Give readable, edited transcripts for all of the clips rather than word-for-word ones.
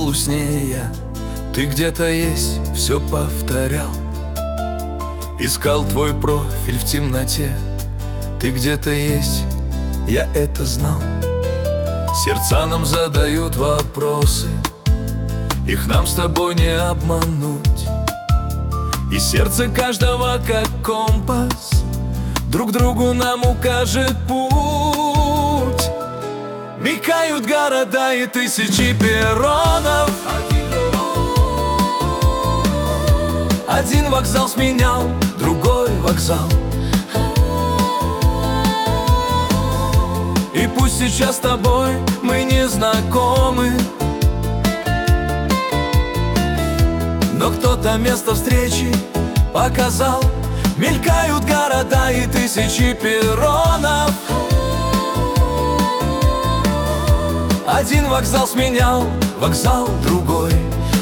полусне я. Ты где-то есть, все повторял. Искал твой профиль в темноте. Ты где-то есть, я это знал. Сердца нам задают вопросы, их нам с тобой не обмануть. И сердце каждого как компас друг другу нам укажет путь. Мелькают города и тысячи перронов. Один вокзал сменял другой вокзал. И пусть сейчас с тобой мы не знакомы, но кто-то место встречи показал. Мелькают города и тысячи перронов. Один вокзал сменял вокзал другой.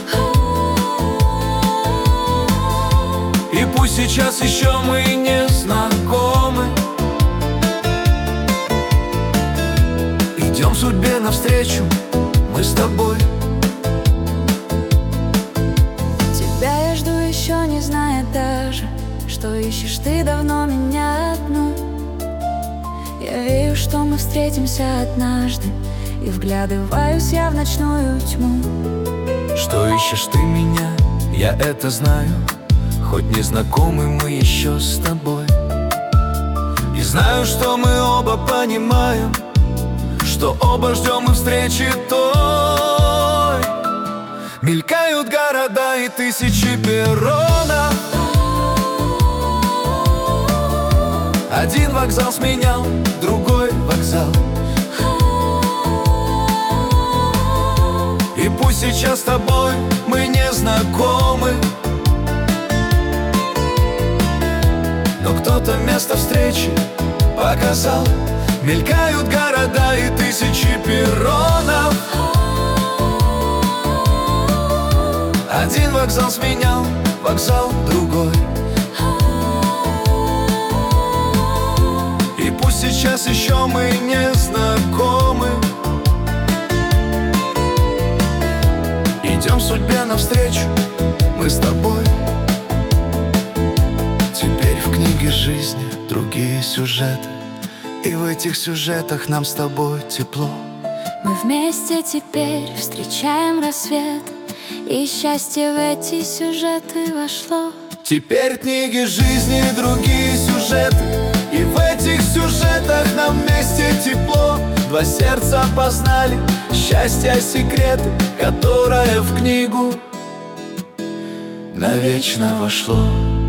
И пусть сейчас еще мы не знакомы, идем судьбе навстречу мы с тобой. Тебя я жду еще не зная даже, что ищешь ты давно меня одну. Я верю, что мы встретимся однажды, и вглядываюсь я в ночную тьму. Что ищешь ты меня, я это знаю, хоть не знакомы мы еще с тобой. И знаю, что мы оба понимаем, что оба ждем мы встречи той. Мелькают города и тысячи перронов. Один вокзал сменял другой вокзал. И пусть сейчас с тобой мы не знакомы, но кто-то место встречи показал. Мелькают города и тысячи перронов. Один вокзал сменял вокзал другой. И пусть сейчас еще мы не знакомы, идем судьбе навстречу мы с тобой. Теперь в книге жизни другие сюжеты, и в этих сюжетах нам с тобой тепло. Мы вместе теперь встречаем рассвет, и счастье в эти сюжеты вошло. Теперь книги жизни другие сюжеты, и в этих сюжетах нам вместе тепло. Два сердца познали счастья секреты, которое в книгу навечно вошло.